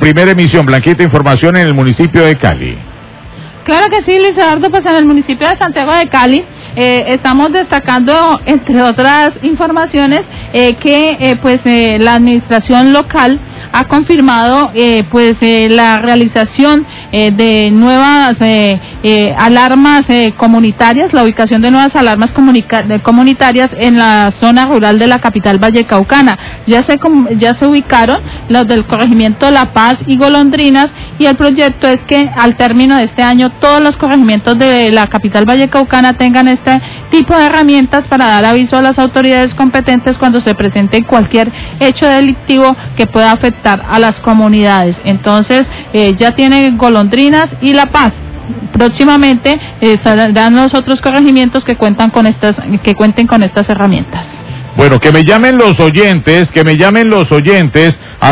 primera emisión. Blanquita, información en el municipio de Cali. Claro que sí, Luis Eduardo, pues en el municipio de Santiago de Cali estamos destacando, entre otras informaciones, que la administración local ha confirmado la realización de nuevas alarmas comunitarias, la ubicación de nuevas alarmas comunitarias en la zona rural de la capital vallecaucana. Ya se ubicaron los del corregimiento La Paz y Golondrinas, y el proyecto es que al término de este año todos los corregimientos de la capital vallecaucana tengan este tipo de herramientas para dar aviso a las autoridades competentes cuando se presente cualquier hecho delictivo que pueda afectar a las comunidades. Entonces ya tiene Golondrinas y La Paz. Próximamente saldrán los otros corregimientos que cuenten con estas herramientas. Bueno, que me llamen los oyentes